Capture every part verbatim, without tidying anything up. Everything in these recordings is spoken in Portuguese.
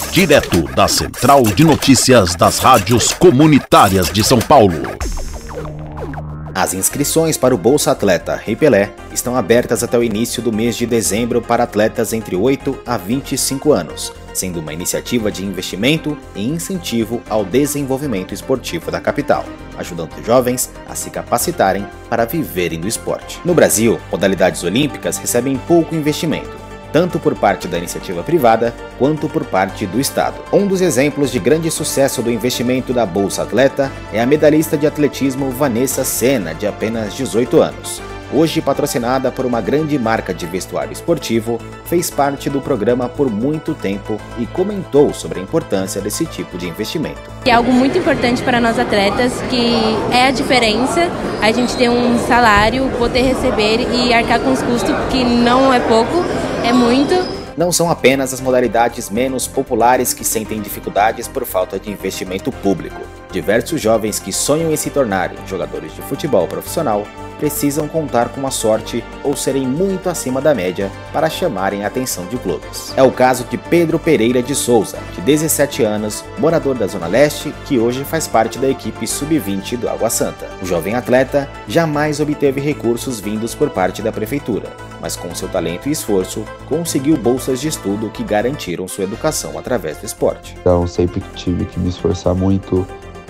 direto da Central de Notícias das Rádios Comunitárias de São Paulo. As inscrições para o Bolsa Atleta Rei Pelé estão abertas até o início do mês de dezembro para atletas entre oito a vinte e cinco anos, sendo uma iniciativa de investimento e incentivo ao desenvolvimento esportivo da capital, ajudando jovens a se capacitarem para viverem do esporte. No Brasil, modalidades olímpicas recebem pouco investimento, tanto por parte da iniciativa privada quanto por parte do Estado. Um dos exemplos de grande sucesso do investimento da Bolsa Atleta é a medalhista de atletismo Vanessa Senna, de apenas dezoito anos. Hoje patrocinada por uma grande marca de vestuário esportivo, fez parte do programa por muito tempo e comentou sobre a importância desse tipo de investimento. É algo muito importante para nós atletas, que é a diferença, a gente ter um salário, poder receber e arcar com os custos, que não é pouco, é muito. Não são apenas as modalidades menos populares que sentem dificuldades por falta de investimento público. Diversos jovens que sonham em se tornarem jogadores de futebol profissional precisam contar com a sorte ou serem muito acima da média para chamarem a atenção de clubes. É o caso de Pedro Pereira de Souza, de dezessete anos, morador da Zona Leste, que hoje faz parte da equipe sub vinte do Água Santa. O jovem atleta jamais obteve recursos vindos por parte da prefeitura, mas com seu talento e esforço, conseguiu bolsas de estudo que garantiram sua educação através do esporte. Então sempre tive que me esforçar muito,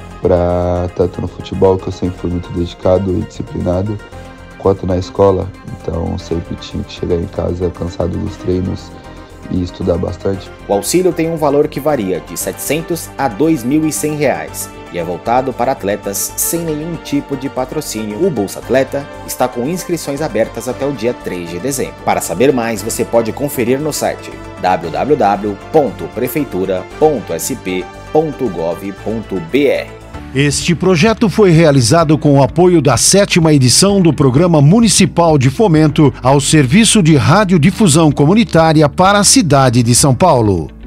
para tanto no futebol, que eu sempre fui muito dedicado e disciplinado, quanto na escola. Então sempre tinha que chegar em casa cansado dos treinos e estudar bastante. O auxílio tem um valor que varia de setecentos a dois mil e cem reais e é voltado para atletas sem nenhum tipo de patrocínio. O Bolsa Atleta está com inscrições abertas até o dia três de dezembro. Para saber mais, você pode conferir no site w w w ponto prefeitura ponto s p ponto gov ponto b r. Este projeto foi realizado com o apoio da sétima edição do Programa Municipal de Fomento ao Serviço de Radiodifusão Comunitária para a cidade de São Paulo.